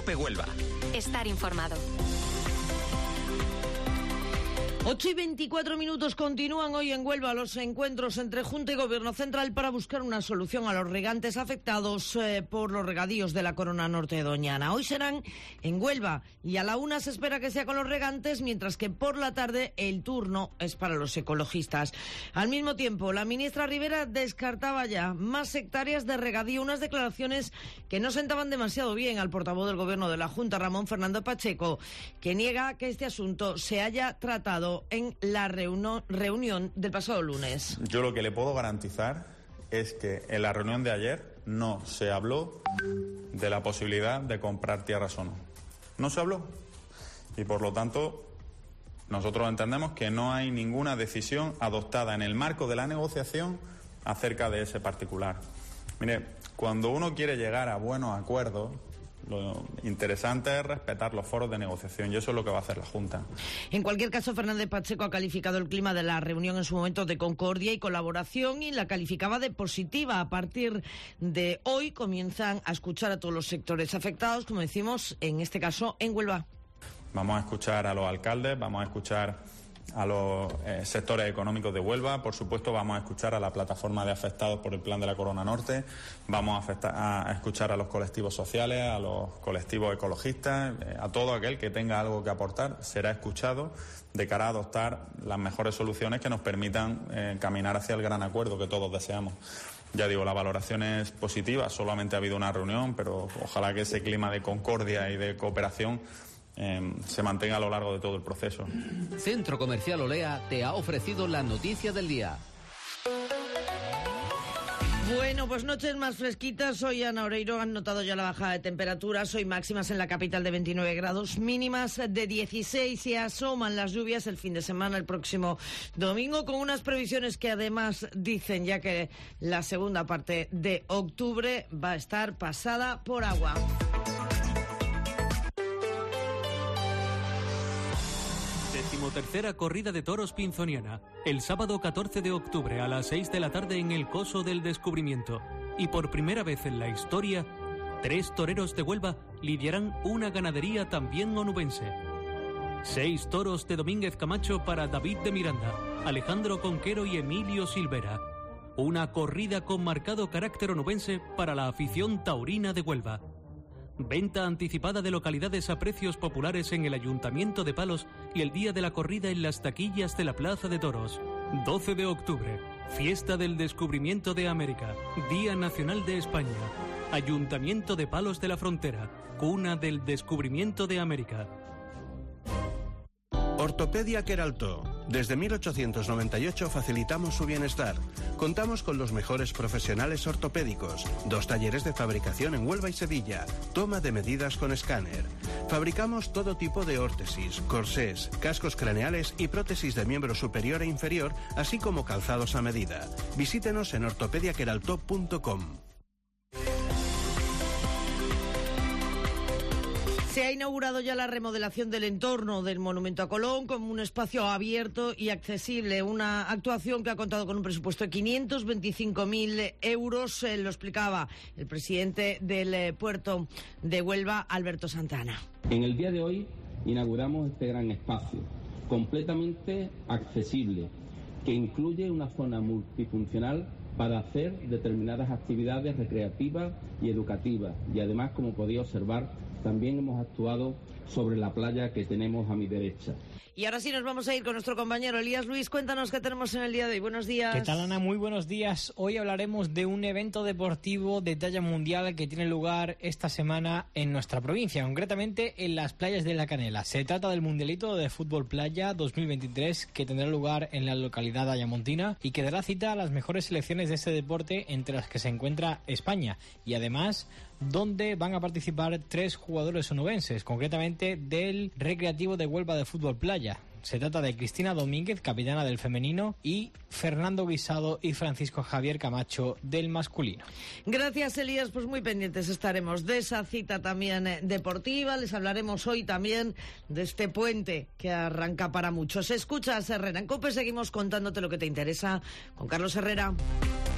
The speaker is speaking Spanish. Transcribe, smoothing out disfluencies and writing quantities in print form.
COPE Huelva. Estar informado. 8:24 continúan hoy en Huelva los encuentros entre Junta y Gobierno Central para buscar una solución a los regantes afectados por los regadíos de la Corona Norte de Doñana. Hoy serán en Huelva y a la 1 se espera que sea con los regantes, mientras que por la tarde el turno es para los ecologistas. Al mismo tiempo, la ministra Rivera descartaba ya más hectáreas de regadío, unas declaraciones que no sentaban demasiado bien al portavoz del Gobierno de la Junta, Ramón Fernando Pacheco, que niega que este asunto se haya tratado en la reunión del pasado lunes. Yo lo que le puedo garantizar es que en la reunión de ayer no se habló de la posibilidad de comprar tierras o no. No se habló. Y por lo tanto, nosotros entendemos que no hay ninguna decisión adoptada en el marco de la negociación acerca de ese particular. Mire, cuando uno quiere llegar a buenos acuerdos, lo interesante es respetar los foros de negociación, y eso es lo que va a hacer la Junta. En cualquier caso, Fernández Pacheco ha calificado el clima de la reunión en su momento de concordia y colaboración y la calificaba de positiva. A partir de hoy comienzan a escuchar a todos los sectores afectados, como decimos, en este caso en Huelva. Vamos a escuchar a los alcaldes, vamos a escuchar a los sectores económicos de Huelva, por supuesto vamos a escuchar a la plataforma de afectados por el plan de la Corona Norte, vamos a escuchar a los colectivos sociales, a los colectivos ecologistas, a todo aquel que tenga algo que aportar será escuchado de cara a adoptar las mejores soluciones que nos permitan caminar hacia el gran acuerdo que todos deseamos. Ya digo, la valoración es positiva, solamente ha habido una reunión, pero ojalá que ese clima de concordia y de cooperación se mantenga a lo largo de todo el proceso. Centro Comercial Olea te ha ofrecido la noticia del día. Bueno, pues noches más fresquitas. Hoy, Ana Oreiro, han notado ya la bajada de temperaturas. Hoy máximas en la capital de 29 grados, mínimas de 16. Y asoman las lluvias el fin de semana, el próximo domingo, con unas previsiones que además dicen ya que la segunda parte de octubre va a estar pasada por agua. Tercera corrida de toros pinzoniana, el sábado 14 de octubre a las 6 de la tarde en el Coso del Descubrimiento. Y por primera vez en la historia, 3 toreros de Huelva lidiarán una ganadería también onubense. 6 toros de Domínguez Camacho para David de Miranda, Alejandro Conquero y Emilio Silvera. Una corrida con marcado carácter onubense para la afición taurina de Huelva. Venta anticipada de localidades a precios populares en el Ayuntamiento de Palos y el día de la corrida en las taquillas de la Plaza de Toros. 12 de octubre, Fiesta del Descubrimiento de América, Día Nacional de España. Ayuntamiento de Palos de la Frontera, cuna del descubrimiento de América. Ortopedia Queraltó. Desde 1898 facilitamos su bienestar. Contamos con los mejores profesionales ortopédicos, 2 talleres de fabricación en Huelva y Sevilla, toma de medidas con escáner. Fabricamos todo tipo de órtesis, corsés, cascos craneales y prótesis de miembro superior e inferior, así como calzados a medida. Visítenos en ortopediaqueraltó.com. Se ha inaugurado ya la remodelación del entorno del Monumento a Colón como un espacio abierto y accesible. Una actuación que ha contado con un presupuesto de 525.000 euros. Lo explicaba el presidente del puerto de Huelva, Alberto Santana. En el día de hoy inauguramos este gran espacio, completamente accesible, que incluye una zona multifuncional para hacer determinadas actividades recreativas y educativas. Y además, como podéis observar, también hemos actuado sobre la playa que tenemos a mi derecha. Y ahora sí nos vamos a ir con nuestro compañero Elías Luis. Cuéntanos qué tenemos en el día de hoy. Buenos días. ¿Qué tal, Ana? Muy buenos días. Hoy hablaremos de un evento deportivo de talla mundial que tiene lugar esta semana en nuestra provincia, concretamente en las playas de La Canela. Se trata del Mundialito de Fútbol Playa 2023 que tendrá lugar en la localidad ayamontina y que dará cita a las mejores selecciones de este deporte, entre las que se encuentra España. Y además, donde van a participar 3 jugadores onubenses, concretamente del Recreativo de Huelva de Fútbol Playa. Se trata de Cristina Domínguez, capitana del femenino, y Fernando Guisado y Francisco Javier Camacho del masculino. Gracias, Elías. Pues muy pendientes estaremos de esa cita también deportiva. Les hablaremos hoy también de este puente que arranca para muchos. Escuchas Herrera en COPE. Seguimos contándote lo que te interesa con Carlos Herrera.